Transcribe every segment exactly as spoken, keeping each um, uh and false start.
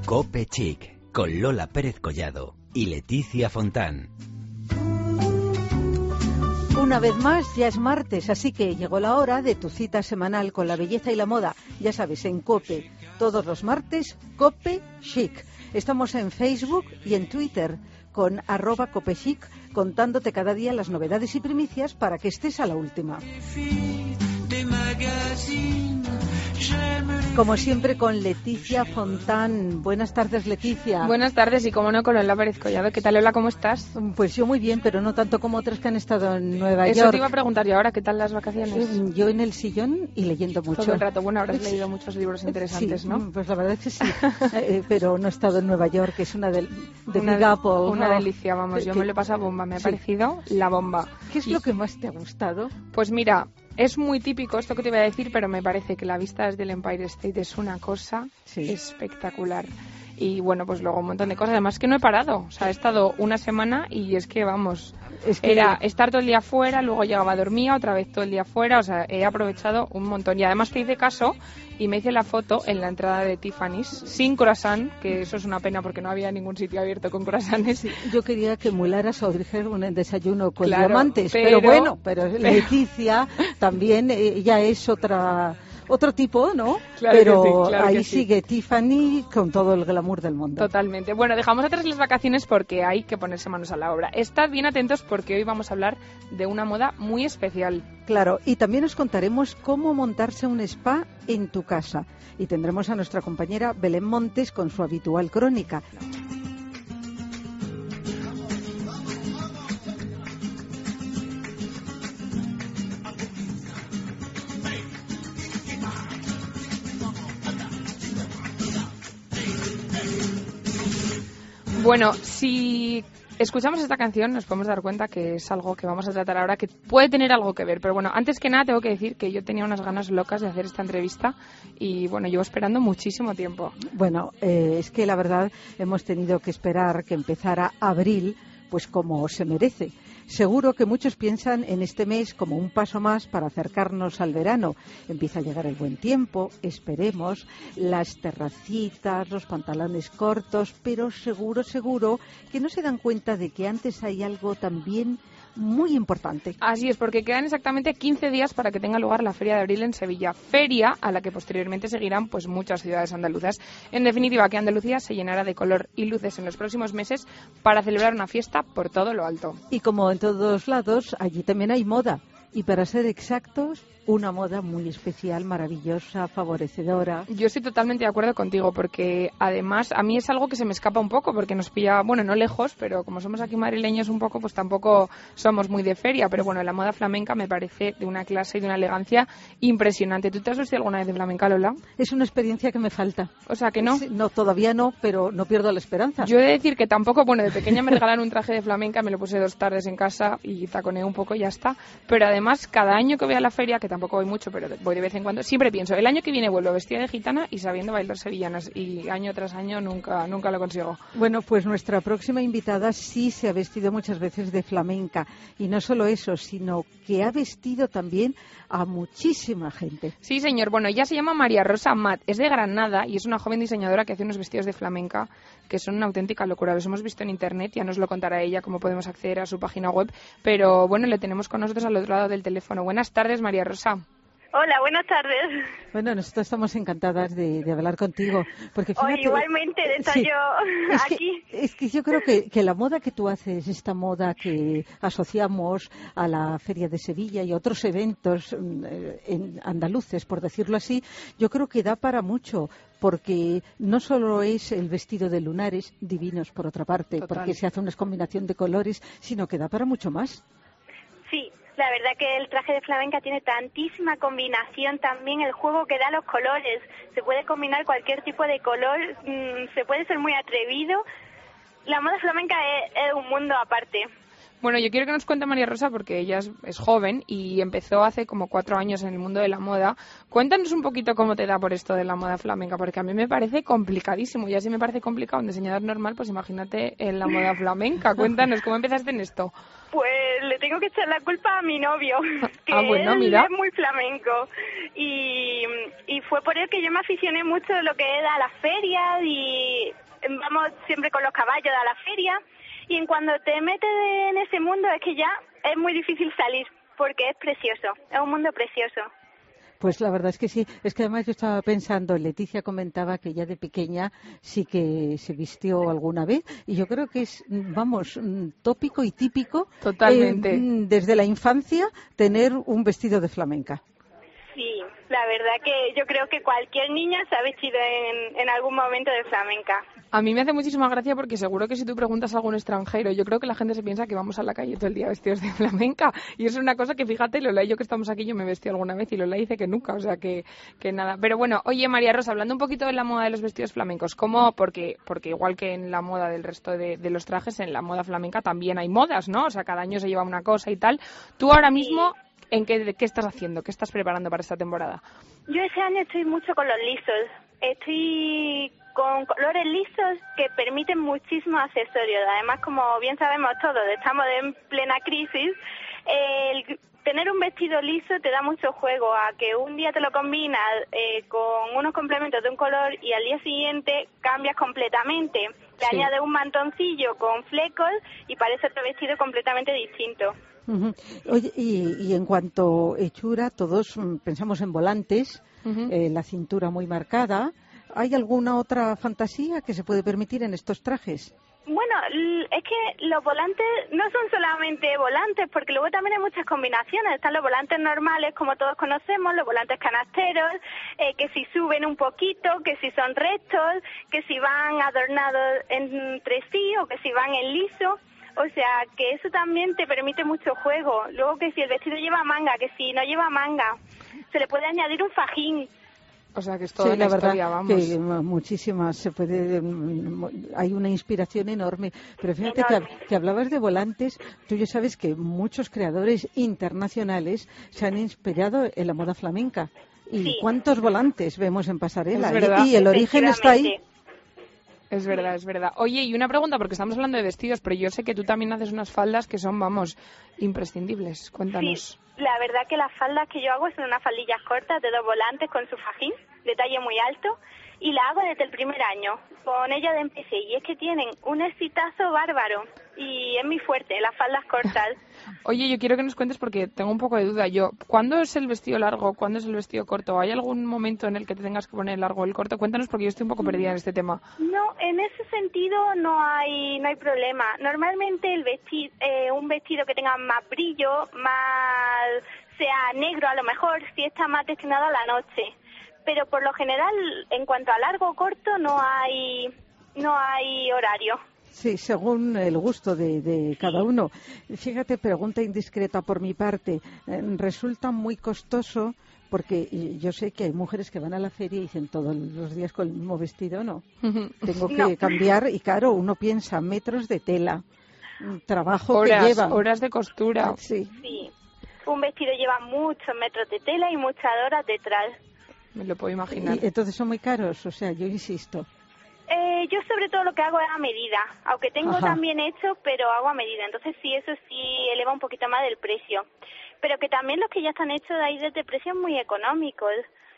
Cope Chic, con Lola Pérez Collado y Leticia Fontán. Una vez más, ya es martes, así que llegó la hora de tu cita semanal con la belleza y la moda. Ya sabes, en Cope, todos los martes, Cope Chic. Estamos en Facebook y en Twitter con arroba Cope Chic, contándote cada día las novedades y primicias para que estés a la última. Como siempre, con Leticia Fontán. Buenas tardes, Leticia. Buenas tardes, y como no, con Lola Pérez Collado. ¿Qué tal, Lola? ¿Cómo estás? Pues yo muy bien, pero no tanto como otras que han estado en Nueva Eso York. te iba a preguntar yo ahora, ¿qué tal las vacaciones? Yo en el sillón y leyendo mucho. Todo el rato. Bueno, habrás leído muchos libros interesantes, sí, ¿no? Pues la verdad es que sí, eh, pero no he estado en Nueva York, que es una de, de una, Big Apple. Una ¿no? delicia, vamos, yo que, me lo he pasado bomba, me ha sí. parecido la bomba. ¿Qué es y, lo que más te ha gustado? Pues mira, es muy típico esto que te voy a decir, pero me parece que la vista desde el Empire State es una cosa sí. espectacular. Y bueno, pues luego un montón de cosas. Además que no he parado. O sea, he estado una semana y es que, vamos, es que... era estar todo el día fuera, luego llegaba, dormía, otra vez todo el día fuera. O sea, he aprovechado un montón. Y además te hice caso y me hice la foto en la entrada de Tiffany's sin croissant, que eso es una pena porque no había ningún sitio abierto con croissants. Sí, yo quería que emularas a Audrey Hepburn en Desayuno con claro, Diamantes, pero, pero bueno, pero, pero... Leticia también eh, ya es otra... otro tipo, ¿no? Claro pero que sí, claro ahí que sí. sigue Tiffany con todo el glamour del mundo. Totalmente. Bueno, dejamos atrás las vacaciones porque hay que ponerse manos a la obra. Estad bien atentos porque hoy vamos a hablar de una moda muy especial. Claro, y también os contaremos cómo montarse un spa en tu casa. Y tendremos a nuestra compañera Belén Montes con su habitual crónica. Bueno, si escuchamos esta canción nos podemos dar cuenta que es algo que vamos a tratar ahora que puede tener algo que ver. Pero bueno, antes que nada tengo que decir que yo tenía unas ganas locas de hacer esta entrevista y bueno, llevo esperando muchísimo tiempo. Bueno, eh, es que la verdad hemos tenido que esperar que empezara abril, pues como se merece. Seguro que muchos piensan en este mes como un paso más para acercarnos al verano. Empieza a llegar el buen tiempo, esperemos, las terracitas, los pantalones cortos, pero seguro, seguro que no se dan cuenta de que antes hay algo también muy importante. Así es, porque quedan exactamente quince días para que tenga lugar la Feria de Abril en Sevilla, feria a la que posteriormente seguirán pues muchas ciudades andaluzas. En definitiva, que Andalucía se llenará de color y luces en los próximos meses para celebrar una fiesta por todo lo alto. Y como en todos lados, allí también hay moda. Y para ser exactos, una moda muy especial, maravillosa, favorecedora. Yo estoy totalmente de acuerdo contigo, porque además a mí es algo que se me escapa un poco, porque nos pilla, bueno, no lejos, pero como somos aquí madrileños un poco, pues tampoco somos muy de feria. Pero bueno, la moda flamenca me parece de una clase y de una elegancia impresionante. ¿Tú te has vestido alguna vez de flamenca, Lola? Es una experiencia que me falta. O sea, que no. Sí, no, todavía no, pero no pierdo la esperanza. Yo he de decir que tampoco, bueno, de pequeña me regalaron un traje de flamenca, me lo puse dos tardes en casa y taconeé un poco y ya está. Pero además, cada año que voy a la feria, que tampoco voy mucho, pero voy de vez en cuando, siempre pienso, el año que viene vuelvo vestida de gitana y sabiendo bailar sevillanas, y año tras año nunca nunca lo consigo. Bueno, pues nuestra próxima invitada sí se ha vestido muchas veces de flamenca, y no solo eso, sino que ha vestido también a muchísima gente. Sí, señor. Bueno, ella se llama María Rosa Amat, es de Granada y es una joven diseñadora que hace unos vestidos de flamenca que son una auténtica locura. Los hemos visto en internet, ya nos lo contará ella cómo podemos acceder a su página web, pero bueno, le tenemos con nosotros al otro lado del teléfono. Buenas tardes, María Rosa. Hola, buenas tardes. Bueno, nosotros estamos encantadas de, de hablar contigo. Porque fíjate, oh, igualmente de estar sí, yo es aquí. Que, es que yo creo que, que la moda que tú haces, esta moda que asociamos a la Feria de Sevilla y otros eventos eh, en andaluces, por decirlo así, yo creo que da para mucho. Porque no solo es el vestido de lunares, divinos por otra parte, Total. Porque se hace una combinación de colores, sino que da para mucho más. Sí, la verdad que el traje de flamenca tiene tantísima combinación también, el juego que da los colores. Se puede combinar cualquier tipo de color, mmm, se puede ser muy atrevido. La moda flamenca es, es un mundo aparte. Bueno, yo quiero que nos cuente María Rosa, porque ella es, es joven y empezó hace como cuatro años en el mundo de la moda. Cuéntanos un poquito cómo te da por esto de la moda flamenca, porque a mí me parece complicadísimo. Ya si me parece complicado un diseñador normal, pues imagínate en la moda flamenca. Cuéntanos, ¿cómo empezaste en esto? Pues le tengo que echar la culpa a mi novio, que ah, bueno, él mira. es muy flamenco. Y, y fue por él que yo me aficioné mucho a lo que era las ferias y vamos siempre con los caballos a la feria. Y en cuando te metes en ese mundo es que ya es muy difícil salir, porque es precioso, es un mundo precioso. Pues la verdad es que sí, es que además yo estaba pensando, Leticia comentaba que ya de pequeña sí que se vistió alguna vez y yo creo que es, vamos, tópico y típico. Totalmente. Eh, desde la infancia tener un vestido de flamenca. Sí, la verdad que yo creo que cualquier niña se ha vestido en, en algún momento de flamenca. A mí me hace muchísima gracia porque seguro que si tú preguntas a algún extranjero, yo creo que la gente se piensa que vamos a la calle todo el día vestidos de flamenca. Y eso es una cosa que, fíjate, Lola y yo que estamos aquí, yo me vestí alguna vez y Lola dice que nunca, o sea que, que nada. Pero bueno, oye María Rosa, hablando un poquito de la moda de los vestidos flamencos, ¿cómo? Porque, porque igual que en la moda del resto de, de los trajes, en la moda flamenca también hay modas, ¿no? O sea, cada año se lleva una cosa y tal. Tú ahora mismo, ¿en qué, qué estás haciendo? ¿Qué estás preparando para esta temporada? Yo ese año estoy mucho con los lisos. Estoy con colores lisos que permiten muchísimos accesorios. Además, como bien sabemos todos, estamos en plena crisis. El tener un vestido liso te da mucho juego a que un día te lo combinas eh, con unos complementos de un color y al día siguiente cambias completamente. Le Sí. añades un mantoncillo con flecos y parece otro vestido completamente distinto. Uh-huh. Oye, y, y en cuanto a hechura, todos mm, pensamos en volantes, Uh-huh. eh, la cintura muy marcada. ¿Hay alguna otra fantasía que se puede permitir en estos trajes? Bueno, l- es que los volantes no son solamente volantes, porque luego también hay muchas combinaciones. Están los volantes normales, como todos conocemos, los volantes canasteros, eh, que si suben un poquito, que si son rectos, que si van adornados entre sí o que si van en liso. O sea, que eso también te permite mucho juego. Luego que si el vestido lleva manga, que si no lleva manga, se le puede añadir un fajín. O sea, que es toda Sí, una la verdad historia, vamos. que muchísimas se puede, hay una inspiración enorme. Pero fíjate que, Enorme. que hablabas de volantes. Tú ya sabes que muchos creadores internacionales se han inspirado en la moda flamenca. ¿Y Sí. cuántos volantes vemos en pasarela? Es verdad. Y, y el origen está ahí. Efectivamente. Es verdad, es verdad. Oye, y una pregunta, porque estamos hablando de vestidos, pero yo sé que tú también haces unas faldas que son, vamos, imprescindibles. Cuéntanos. Sí, la verdad que las faldas que yo hago son unas faldillas cortas de dos volantes con su fajín, de talle muy alto, y la hago desde el primer año. Con ella de empecé, y es que tienen un exitazo bárbaro, y es muy fuerte, las faldas cortas. Oye, yo quiero que nos cuentes porque tengo un poco de duda. Yo, ¿cuándo es el vestido largo? ¿Cuándo es el vestido corto? ¿Hay algún momento en el que te tengas que poner el largo o el corto? Cuéntanos porque yo estoy un poco perdida en este tema. No, en ese sentido no hay no hay problema. Normalmente el vestido, eh, un vestido que tenga más brillo, más sea negro a lo mejor, si está más destinado a la noche. Pero por lo general, en cuanto a largo o corto, no hay no hay horario. Sí, según el gusto de, de cada uno. Fíjate, pregunta indiscreta por mi parte. Eh, resulta muy costoso porque yo sé que hay mujeres que van a la feria y dicen todos los días con el mismo vestido, no. Tengo que No. cambiar y claro, uno piensa metros de tela, trabajo Horas, que lleva. horas de costura. Sí. Sí, un vestido lleva muchos metros de tela y muchas horas detrás. Me lo puedo imaginar. Y entonces son muy caros, o sea, yo insisto. Eh, yo sobre todo lo que hago es a medida, aunque tengo Ajá. también hecho, pero hago a medida. Entonces sí, eso sí eleva un poquito más del precio. Pero que también los que ya están hechos de ahí desde precios muy económicos.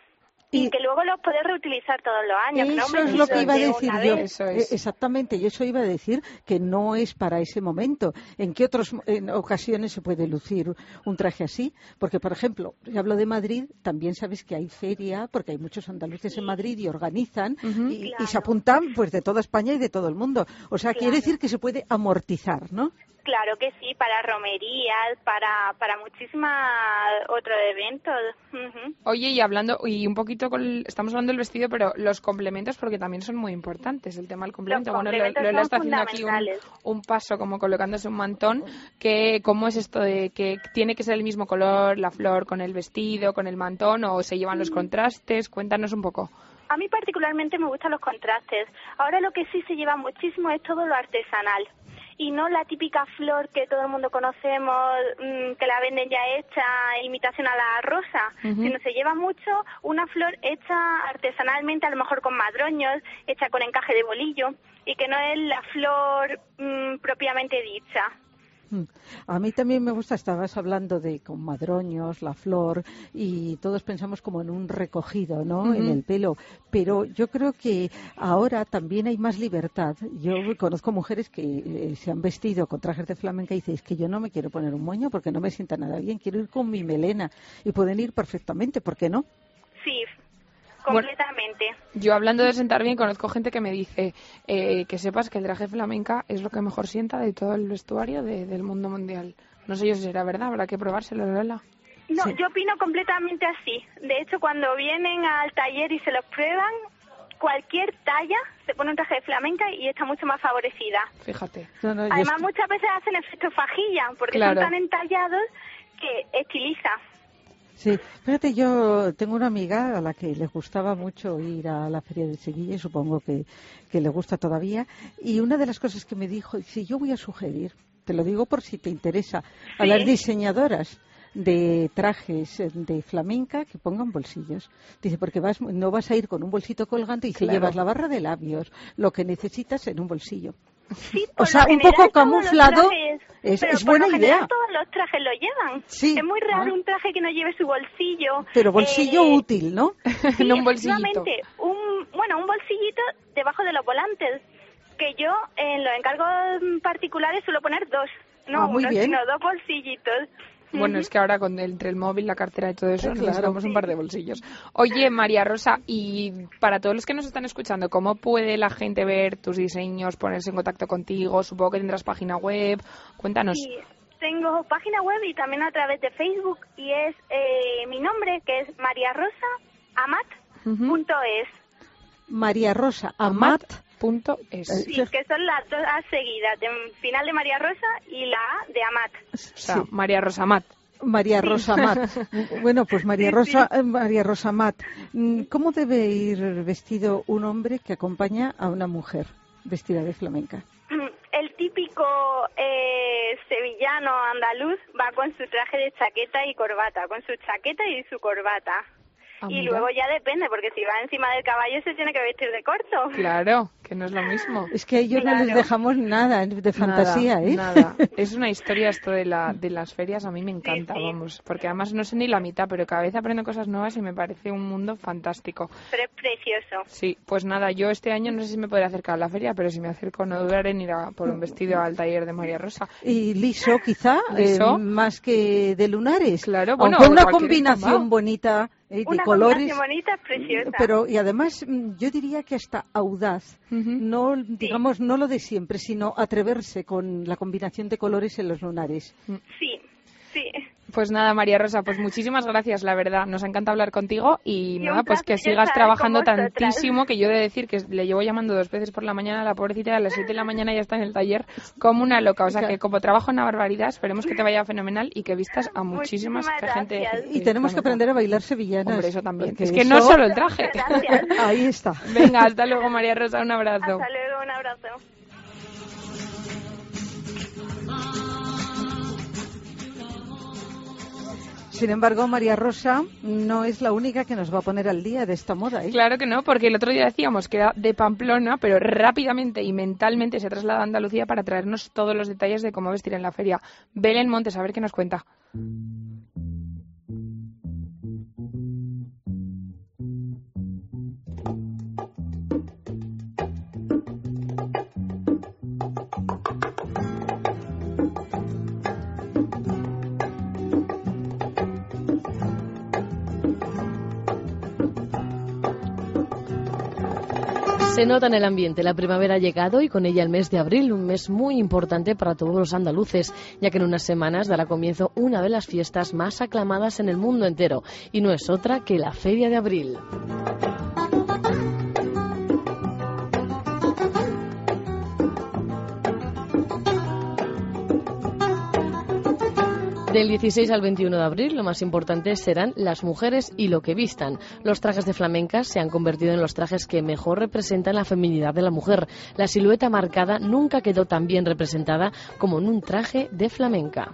Y, Y- que luego los puedes reutilizar todos los años. que no Eso me es lo que iba a de decir una yo. vez. Eso es. Eh, Exactamente, y eso iba a decir que no es para ese momento. ¿En qué otras ocasiones se puede lucir un traje así? Porque, por ejemplo, yo hablo de Madrid, también sabes que hay feria, porque hay muchos andaluces en Madrid y organizan, Ujú. y, Claro. y se apuntan pues de toda España y de todo el mundo. O sea, quiere Claro. decir que se puede amortizar, ¿no? Claro que sí, para romerías, para para muchísimos otros eventos. Ujú. Oye, y hablando, y un poquito, con el- estamos hablando del vestido, pero los complementos, porque también son muy importantes, el tema del complemento. Los Bueno, complementos Lola son está haciendo aquí un, fundamentales. un paso, como colocándose un mantón, que ¿cómo es esto de que tiene que ser el mismo color, la flor con el vestido, con el mantón, o se llevan los contrastes? Cuéntanos un poco. A mí particularmente me gustan los contrastes. Ahora lo que sí se lleva muchísimo es todo lo artesanal. y no la típica flor que todo el mundo conocemos, mmm, que la venden ya hecha, imitación a la rosa, uh-huh. sino se lleva mucho una flor hecha artesanalmente, a lo mejor con madroños, hecha con encaje de bolillo, y que no es la flor mmm, propiamente dicha. A mí también me gusta, estabas hablando de con madroños, la flor, y todos pensamos como en un recogido, ¿no? Uh-huh. En el pelo, pero yo creo que ahora también hay más libertad. Yo conozco mujeres que eh, se han vestido con trajes de flamenca y dicen, es que yo no me quiero poner un moño porque no me sienta nada bien, quiero ir con mi melena, y pueden ir perfectamente, ¿por qué no? Sí. Completamente. Bueno, yo hablando de sentar bien, conozco gente que me dice eh, que sepas que el traje flamenca es lo que mejor sienta de todo el vestuario de, del mundo mundial. No sé yo si será verdad, habrá que probárselo, Lola. No, sí. Yo opino completamente así. De hecho, cuando vienen al taller y se los prueban, cualquier talla se pone un traje de flamenca y está mucho más favorecida. Fíjate. No, no, Además, es... muchas veces hacen efecto fajilla, porque claro. son tan entallados que estiliza. Sí, fíjate, yo tengo una amiga a la que le gustaba mucho ir a la Feria de Sevilla y supongo que, que le gusta todavía, y una de las cosas que me dijo, si yo voy a sugerir, te lo digo por si te interesa, a sí. las diseñadoras de trajes de flamenca que pongan bolsillos. Dice, porque vas, no vas a ir con un bolsito colgante y si claro. llevas la barra de labios, lo que necesitas en un bolsillo. Sí, o sea, un poco camuflado, trajes, es, pero es buena por lo idea. general todos los trajes lo llevan. Sí. Es muy raro ah. un traje que no lleve su bolsillo. Pero bolsillo eh, útil, ¿no? Sí, no un bolsillito. Un, bueno, un bolsillito debajo de los volantes, que yo en los encargos particulares suelo poner dos, no ah, muy uno, bien. sino dos bolsillitos. Bueno, uh-huh. es que ahora con el, entre el móvil, la cartera y todo eso, claro, necesitamos un par de bolsillos. Oye, María Rosa, y para todos los que nos están escuchando, ¿cómo puede la gente ver tus diseños, ponerse en contacto contigo? Supongo que tendrás página web. Cuéntanos. Sí, tengo página web y también a través de Facebook, y es eh, mi nombre, que es María Rosa Amat punto es. Uh-huh. María Rosa Amat. Punto es. Sí, que son las dos A seguidas, de final de María Rosa y la A de Amat. O sea, sí. María Rosa Amat. María sí. Rosa Amat. Bueno, pues María sí, Rosa, sí. María Rosa Amat. ¿Cómo debe ir vestido un hombre que acompaña a una mujer vestida de flamenca? El típico eh, sevillano andaluz va con su traje de chaqueta y corbata, con su chaqueta y su corbata. Ah, y mira. Luego ya depende, porque si va encima del caballo se tiene que vestir de corto. Claro, que no es lo mismo. Es que a ellos claro. no les dejamos nada de fantasía, nada, ¿eh? Nada. Es una historia esto de, la, de las ferias, a mí me encanta, sí, sí. vamos. Porque además no sé ni la mitad, pero cada vez aprendo cosas nuevas y me parece un mundo fantástico. Pero es precioso. Sí, pues nada, yo este año no sé si me podré acercar a la feria, pero si me acerco no dudaré en ir a por un vestido al taller de María Rosa. Y liso, quizá, ¿Liso? Eh, más que de lunares. Claro, bueno. Aunque una combinación forma. bonita. Eh, de una colores, bonita, preciosa. Pero y además yo diría que hasta audaz, uh-huh. no digamos sí. no lo de siempre, sino atreverse con la combinación de colores en los lunares. Sí, sí. Pues nada, María Rosa, pues muchísimas gracias, la verdad, nos encanta hablar contigo y, y nada, pues que placer, sigas trabajando tantísimo, tantísimo, que yo he de decir que le llevo llamando dos veces por la mañana a la pobrecita, a las siete de la mañana ya está en el taller como una loca, o sea que como trabajo una barbaridad, esperemos que te vaya fenomenal y que vistas a muchísimas gente. Y tenemos que aprender a bailar sevillanas. Hombre, eso también, es que eso... no solo el traje. Ahí está. Venga, hasta luego, María Rosa, un abrazo. Hasta luego, un abrazo. Sin embargo, María Rosa no es la única que nos va a poner al día de esta moda, ¿eh? Claro que no, porque el otro día decíamos que era de Pamplona, pero rápidamente y mentalmente se traslada a Andalucía para traernos todos los detalles de cómo vestir en la feria. Belén Montes, a ver qué nos cuenta. Se nota en el ambiente, la primavera ha llegado y con ella el mes de abril, un mes muy importante para todos los andaluces, ya que en unas semanas dará comienzo una de las fiestas más aclamadas en el mundo entero, y no es otra que la Feria de Abril. Del dieciséis al veintiuno de abril, lo más importante serán las mujeres y lo que vistan. Los trajes de flamenca se han convertido en los trajes que mejor representan la feminidad de la mujer. La silueta marcada nunca quedó tan bien representada como en un traje de flamenca.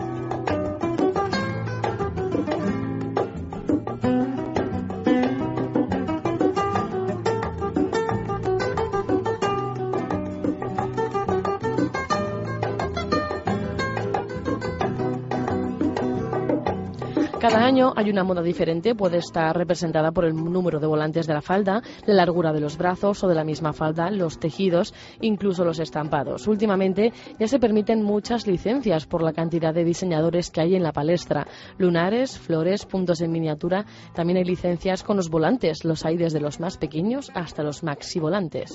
Cada año hay una moda diferente, puede estar representada por el número de volantes de la falda, la largura de los brazos o de la misma falda, los tejidos, incluso los estampados. Últimamente ya se permiten muchas licencias por la cantidad de diseñadores que hay en la palestra. Lunares, flores, puntos en miniatura. También hay licencias con los volantes, los hay desde los más pequeños hasta los maxi volantes.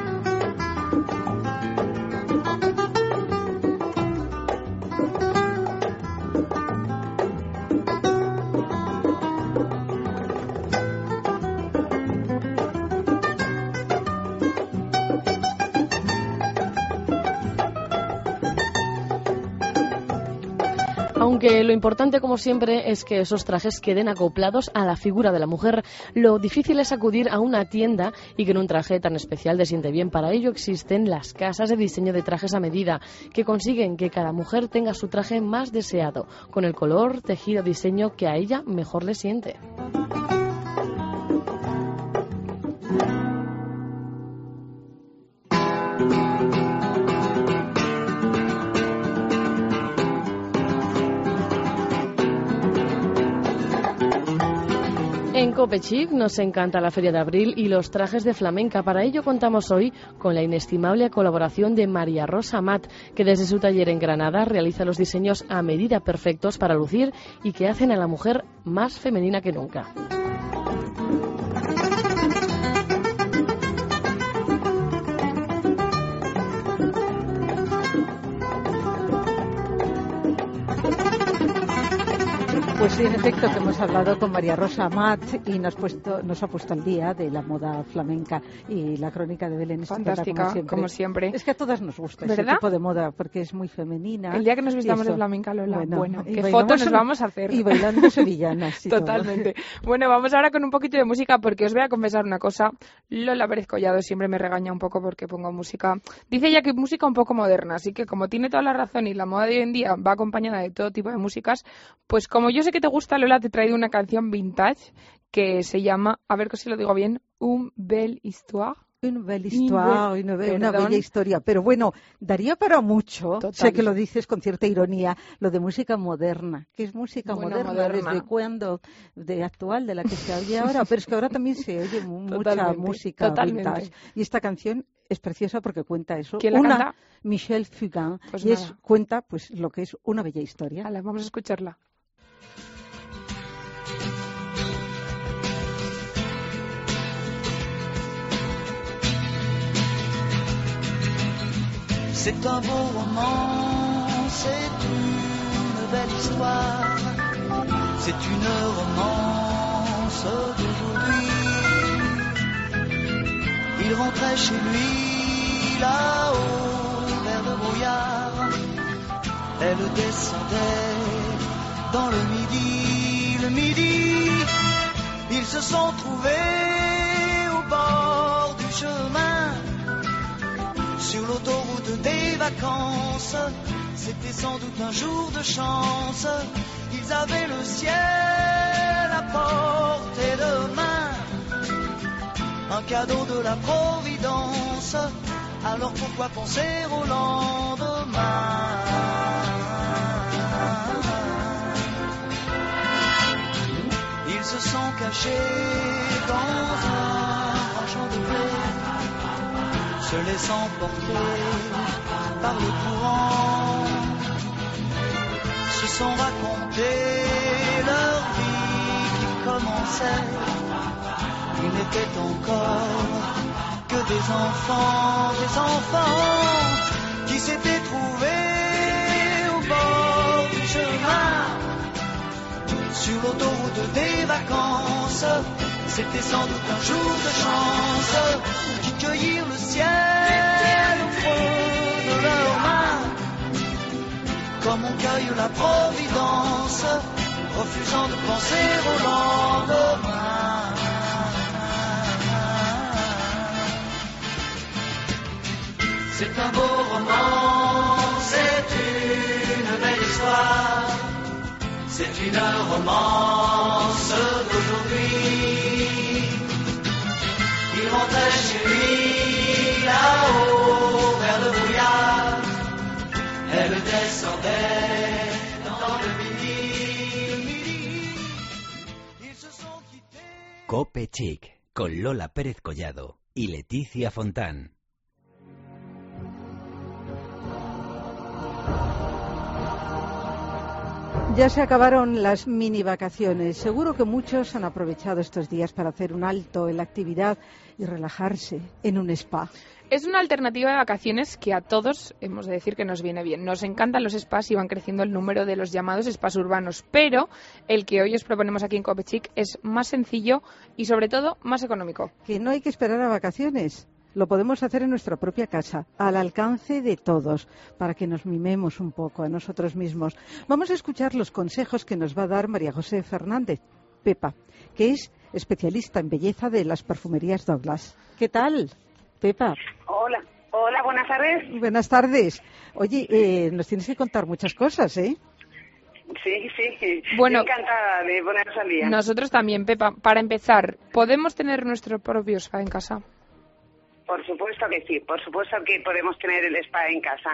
Aunque lo importante, como siempre, es que esos trajes queden acoplados a la figura de la mujer, lo difícil es acudir a una tienda y que en un traje tan especial te siente bien. Para ello existen las casas de diseño de trajes a medida, que consiguen que cada mujer tenga su traje más deseado, con el color, tejido, diseño que a ella mejor le siente. En Copechic nos encanta la Feria de Abril y los trajes de flamenca. Para ello contamos hoy con la inestimable colaboración de María Rosa Amat, que desde su taller en Granada realiza los diseños a medida perfectos para lucir y que hacen a la mujer más femenina que nunca. Pues sí, en efecto, que hemos hablado con María Rosa Amat y nos, puesto, nos ha puesto al día de la moda flamenca y la crónica de Belén. Fantástica, como siempre. como siempre. Es que a todas nos gusta ¿verdad? Ese tipo de moda porque es muy femenina. El día que nos vistamos de flamenca, Lola, bueno, bueno qué fotos nos vamos a hacer. Y bailando sevillanas. Totalmente. Todo. Bueno, vamos ahora con un poquito de música porque os voy a confesar una cosa. Lola Pérez Collado siempre me regaña un poco porque pongo música. Dice ella que música un poco moderna, así que como tiene toda la razón y la moda de hoy en día va acompañada de todo tipo de músicas, pues como yo sé que te gusta, Lola, te he traído una canción vintage que se llama, a ver si lo digo bien, Une belle histoire. Une belle histoire, una, be una bella historia. Pero bueno, daría para mucho, Total. Sé que lo dices con cierta ironía, lo de música moderna. ¿Qué es música bueno, moderna? moderna? ¿Desde cuándo? ¿De actual, de la que se oye ahora? Pero es que ahora también se oye mucha Totalmente. música Totalmente. vintage. Y esta canción es preciosa porque cuenta eso. ¿Quién la una, canta? Michel Fugain. Pues y es, cuenta pues lo que es una bella historia. Vale, vamos a escucharla. C'est un beau roman, c'est une belle histoire, c'est une romance d'aujourd'hui. Il rentrait chez lui là-haut vers le brouillard, elle descendait dans le midi, le midi, ils se sont trouvés au bord du chemin. Sur l'autoroute des vacances, c'était sans doute un jour de chance. Ils avaient le ciel à portée de main, un cadeau de la Providence. Alors pourquoi penser au lendemain? Ils se sont cachés dans un grand champ de blé, se laissant porter par le courant, se sont raconté leur vie qui commençait. Ils n'étaient encore que des enfants, des enfants qui s'étaient trouvés au bord du chemin, sur l'autoroute des vacances. C'était sans doute un jour de chance, qui cueillirent le ciel au creux de leurs mains, comme on cueille la providence, refusant de penser au lendemain. C'est un beau roman, c'est une belle histoire, c'est une romance d'aujourd'hui. Il rentrait chez lui là-haut vers le brouillard, elle descendait dans le midi. Ils se sont quittés. Cope Chic, con Lola Pérez Collado y Leticia Fontán. Ya se acabaron las mini vacaciones. Seguro que muchos han aprovechado estos días para hacer un alto en la actividad y relajarse en un spa. Es una alternativa de vacaciones que a todos hemos de decir que nos viene bien. Nos encantan los spas y van creciendo el número de los llamados spas urbanos, pero el que hoy os proponemos aquí en Cope Chic es más sencillo y sobre todo más económico. Que no hay que esperar a vacaciones. Lo podemos hacer en nuestra propia casa, al alcance de todos, para que nos mimemos un poco a nosotros mismos. Vamos a escuchar los consejos que nos va a dar María José Fernández, Pepa, que es especialista en belleza de las perfumerías Douglas. ¿Qué tal, Pepa? Hola, hola, buenas tardes. Buenas tardes. Oye, eh, nos tienes que contar muchas cosas, ¿eh? Sí, sí. Bueno, encantada de ponernos al día. Nosotros también, Pepa. Para empezar, ¿podemos tener nuestro propio spa en casa? Por supuesto que sí, por supuesto que podemos tener el spa en casa.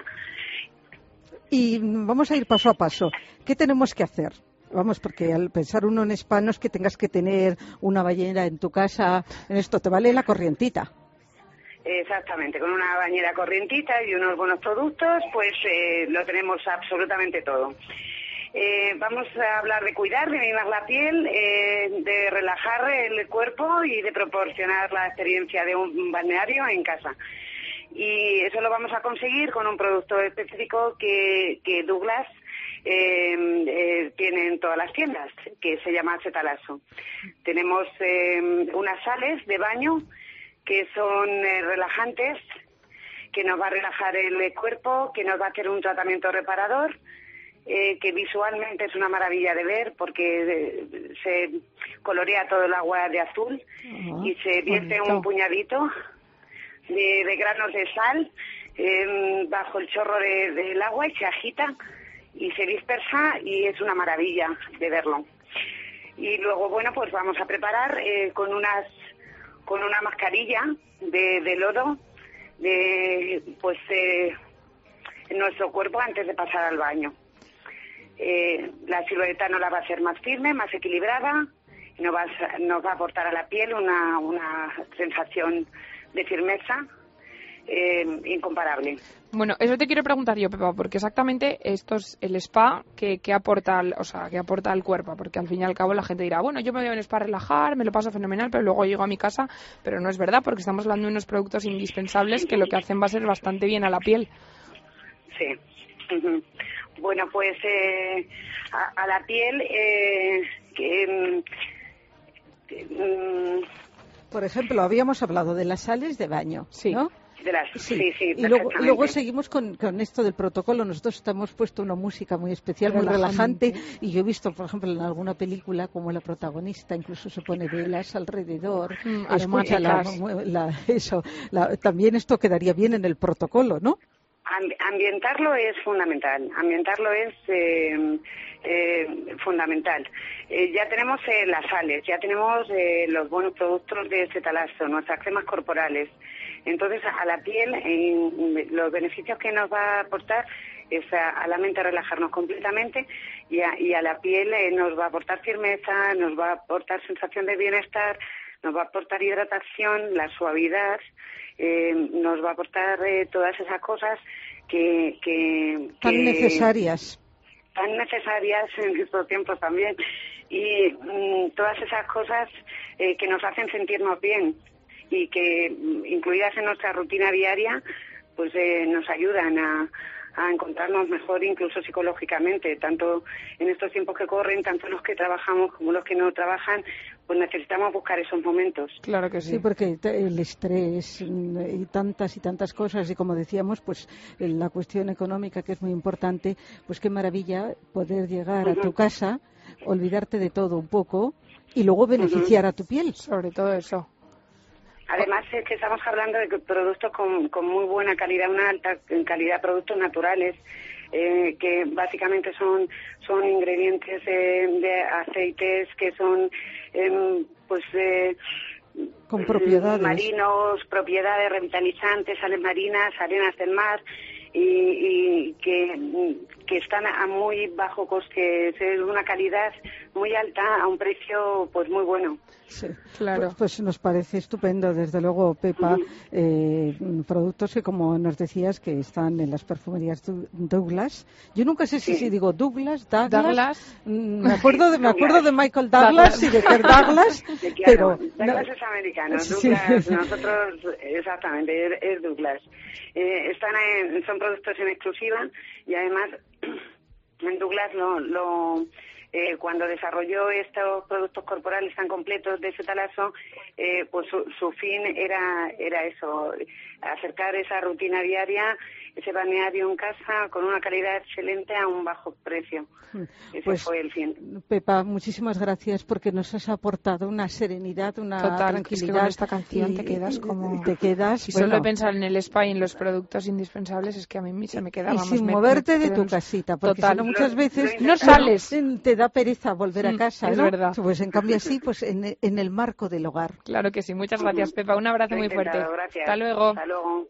Y vamos a ir paso a paso. ¿Qué tenemos que hacer? Vamos, porque al pensar uno en spa no es que tengas que tener una bañera en tu casa. En esto te vale la corrientita. Exactamente, con una bañera corrientita y unos buenos productos, pues eh, lo tenemos absolutamente todo. Eh, vamos a hablar de cuidar, de mimar la piel, eh, de relajar el cuerpo y de proporcionar la experiencia de un balneario en casa. Y eso lo vamos a conseguir con un producto específico que, que Douglas eh, eh, tiene en todas las tiendas, que se llama Cetalaso. Tenemos eh, unas sales de baño que son eh, relajantes, que nos va a relajar el cuerpo, que nos va a hacer un tratamiento reparador, Eh, que visualmente es una maravilla de ver porque eh, se colorea todo el agua de azul uh-huh. y se vierte un puñadito de, de granos de sal eh, bajo el chorro de, del agua y se agita y se dispersa y es una maravilla de verlo. Y luego, bueno, pues vamos a preparar eh, con unas con una mascarilla de, de lodo de pues eh, en nuestro cuerpo antes de pasar al baño. Eh, la silueta nos la va a hacer más firme, más equilibrada, y nos va a, nos va a aportar a la piel una, una sensación de firmeza eh, incomparable. Bueno, eso te quiero preguntar yo, Pepa, porque exactamente esto es el spa que, que aporta, al, o sea, que aporta al cuerpo, porque al fin y al cabo la gente dirá, bueno, yo me voy a un spa a relajar, me lo paso fenomenal, pero luego llego a mi casa, pero no es verdad, porque estamos hablando de unos productos indispensables que lo que hacen va a ser bastante bien a la piel. Sí. Uh-huh. Bueno, pues eh, a, a la piel, eh, que, eh, por ejemplo, habíamos hablado de las sales de baño, sí. ¿no? De las, sí, sí, sí y luego, luego seguimos con, con esto del protocolo. Nosotros hemos puesto una música muy especial, muy relajante, y yo he visto, por ejemplo, en alguna película como la protagonista incluso se pone velas alrededor, mm, escucha la, la, eso, la, también esto quedaría bien en el protocolo, ¿no? Ambientarlo es fundamental, ambientarlo es eh, eh, fundamental. Eh, ya tenemos eh, las sales, ya tenemos eh, los buenos productos de Cetalaso, nuestras cremas corporales. Entonces, a la piel, eh, los beneficios que nos va a aportar es a, a la mente relajarnos completamente y a, y a la piel eh, nos va a aportar firmeza, nos va a aportar sensación de bienestar, nos va a aportar hidratación, la suavidad. Eh, nos va a aportar eh, todas esas cosas que, que, tan que necesarias tan necesarias en estos tiempos también y mm, todas esas cosas eh, que nos hacen sentirnos bien y que incluidas en nuestra rutina diaria pues eh, nos ayudan a, a encontrarnos mejor incluso psicológicamente, tanto en estos tiempos que corren, tanto los que trabajamos como los que no trabajan, pues necesitamos buscar esos momentos. Claro que sí. Sí, porque el estrés y tantas y tantas cosas, y como decíamos, pues la cuestión económica, que es muy importante, pues qué maravilla poder llegar uh-huh. a tu casa, olvidarte de todo un poco y luego beneficiar uh-huh. a tu piel. Sobre todo eso. Además es que estamos hablando de productos con, con muy buena calidad, una alta calidad, productos naturales, eh, que básicamente son son ingredientes eh, de aceites que son eh, pues eh, con propiedades marinos, propiedades revitalizantes, sales marinas, arenas del mar, y, y que, que están a muy bajo coste, es una calidad muy alta a un precio pues muy bueno. Sí, claro. Pues, pues nos parece estupendo, desde luego, Pepa, uh-huh. eh, productos que, como nos decías, que están en las perfumerías Douglas. Yo nunca sé si, sí. si digo Douglas, Douglas. Douglas. Me acuerdo de, me acuerdo de Michael Douglas, Douglas. y de Kirk Douglas, pero Douglas no. es americano, Douglas, sí. nosotros exactamente es, es Douglas. Eh, están en, son productos en exclusiva y además en Douglas lo, lo Eh, cuando desarrolló estos productos corporales tan completos de ese talazo, eh, pues su, su fin era era eso, acercar esa rutina diaria, ese balneario en casa con una calidad excelente a un bajo precio. Ese pues, fue el fin. Pepa, muchísimas gracias porque nos has aportado una serenidad, una Total, tranquilidad. Es que con esta canción y, te quedas como... Te quedas, y bueno, solo pensar en el spa y en los productos indispensables es que a mí se me queda, y vamos, sin me, moverte me, de tu casita, porque total, si no muchas lo, veces no sales. Te da pereza volver a casa, es ¿no? verdad. Pues en cambio así, pues en, en el marco del hogar. Claro que sí. Muchas gracias, Pepa. Un abrazo muy fuerte. Gracias. Hasta luego. Hasta luego.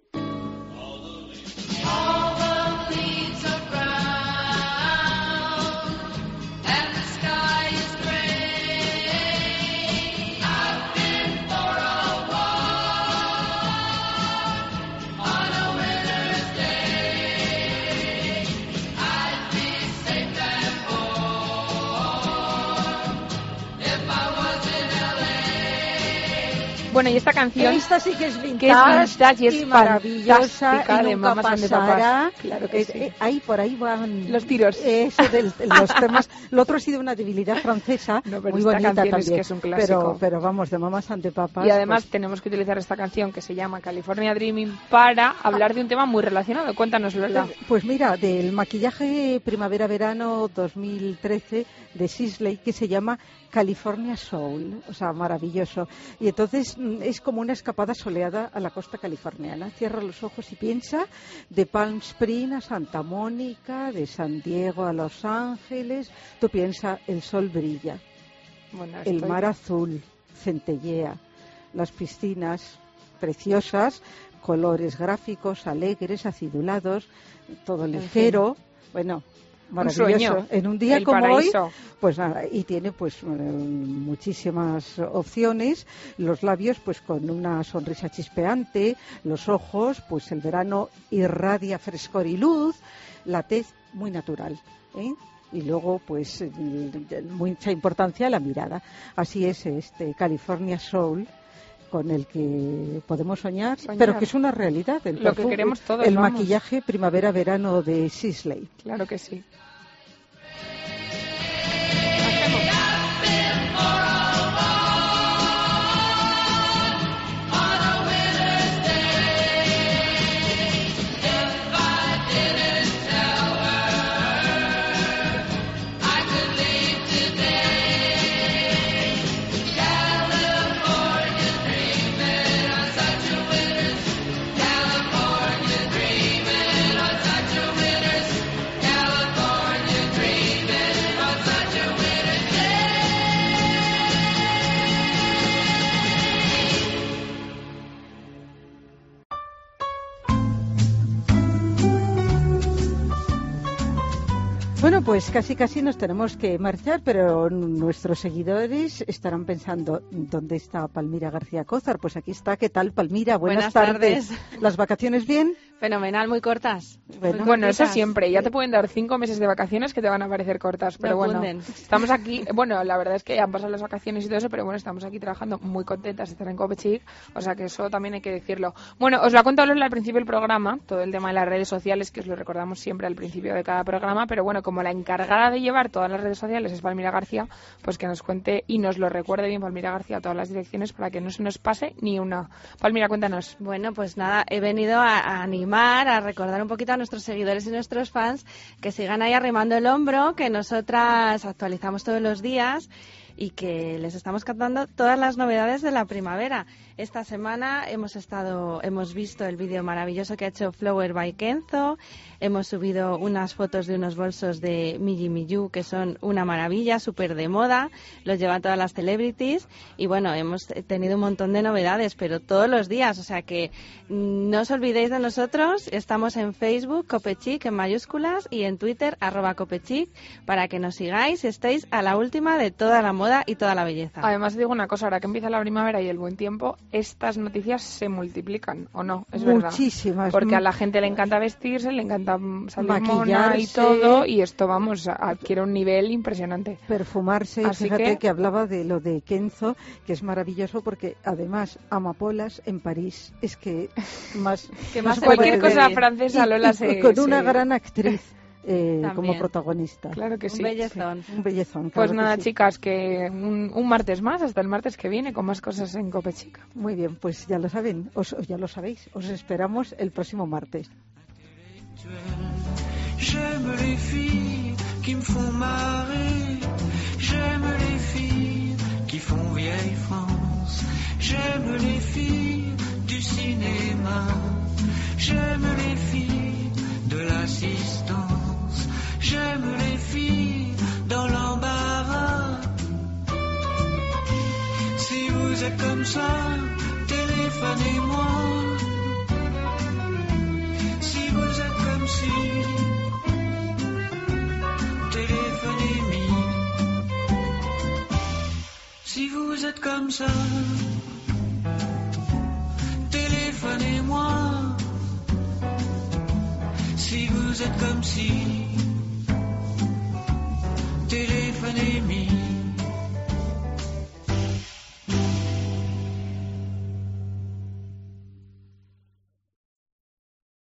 Bueno, y esta canción... Esta sí que es vintage, que es vintage y es y maravillosa, y de nunca Mamás and pasará. Claro que eh, sí. eh, ahí, por ahí van... Los tiros. Eso de los temas. Lo otro ha sido una debilidad francesa, no, pero muy esta bonita canción también. Es que es un clásico. Pero, pero vamos, de Mamás and Papas... Y además pues... tenemos que utilizar esta canción que se llama California Dreaming para hablar de un tema muy relacionado. Cuéntanos, Lola. Pues mira, del maquillaje primavera-verano dos mil trece de Sisley, que se llama California Soul, o sea, maravilloso. Y entonces es como una escapada soleada a la costa californiana. Cierra los ojos y piensa de Palm Springs a Santa Mónica, de San Diego a Los Ángeles. Tú piensa, el sol brilla, bueno, el estoy... mar azul centellea, las piscinas preciosas, colores gráficos, alegres, acidulados, todo ligero. Bueno, maravilloso. Un en un día el como paraíso. hoy, pues nada, y tiene pues muchísimas opciones. Los labios pues con una sonrisa chispeante, los ojos pues el verano irradia frescor y luz, la tez muy natural, ¿eh? Y luego pues mucha importancia a la mirada. Así es este California Soul, con el que podemos soñar, soñar. Pero que es una realidad. El Lo perfume, que queremos todos, el vamos. maquillaje primavera-verano de Sisley. Claro que sí. Bueno, pues casi casi nos tenemos que marchar, pero nuestros seguidores estarán pensando, ¿dónde está Palmira García Cózar? Pues aquí está. ¿Qué tal, Palmira? Buenas, Buenas tardes. tardes. ¿Las vacaciones bien? Fenomenal, muy cortas. Bueno, bueno eso siempre. Ya te pueden dar cinco meses de vacaciones que te van a parecer cortas. Pero bueno, estamos aquí. Bueno, la verdad es que han pasado las vacaciones y todo eso, pero bueno, estamos aquí trabajando muy contentas de estar en Copechic. O sea que eso también hay que decirlo. Bueno, os lo ha contado Lola al principio del programa, todo el tema de las redes sociales, que os lo recordamos siempre al principio de cada programa. Pero bueno, como la encargada de llevar todas las redes sociales es Palmira García, pues que nos cuente y nos lo recuerde bien Palmira García todas las direcciones para que no se nos pase ni una. Palmira, cuéntanos. Bueno, pues nada, he venido a, a animar, a recordar un poquito a nuestros seguidores y nuestros fans que sigan ahí arrimando el hombro, que nosotras actualizamos todos los días y que les estamos contando todas las novedades de la primavera. Esta semana hemos estado, hemos visto el vídeo maravilloso que ha hecho Flower by Kenzo, hemos subido unas fotos de unos bolsos de Miji Miyu que son una maravilla, súper de moda, los llevan todas las celebrities y bueno, hemos tenido un montón de novedades, pero todos los días, o sea que no os olvidéis de nosotros, estamos en Facebook, Copechic en mayúsculas y en Twitter, arroba Copechic, para que nos sigáis y estéis a la última de toda la moda y toda la belleza. Además digo una cosa, ahora que empieza la primavera y el buen tiempo, estas noticias se multiplican, ¿o no? Es verdad. Muchísimas. Porque a la gente le encanta vestirse, le encanta salir mona y todo, y esto, vamos, adquiere un nivel impresionante. Perfumarse, Así fíjate que... que hablaba de lo de Kenzo, que es maravilloso porque además amapolas en París. Es que más... que más cualquier cosa francesa, Lola, y, se... con una se... gran actriz. Eh, como protagonista. Claro que sí. Un bellezón. Sí. Un bellezón. Claro pues nada, sí. chicas, que un, un martes más, hasta el martes que viene, con más cosas en Copechic. Muy bien, pues ya lo saben, os, ya lo sabéis. Os esperamos el próximo martes. J'aime les filles qui me font marrer. J'aime les filles qui font vieille France. J'aime les filles du cinéma. J'aime les filles de l'assistance. J'aime les filles dans l'embarras. Si vous êtes comme ça, téléphonez-moi. Si vous êtes comme si, téléphonez-moi. Si vous êtes comme ça, téléphonez-moi. Si vous êtes comme si, téléphonez-moi.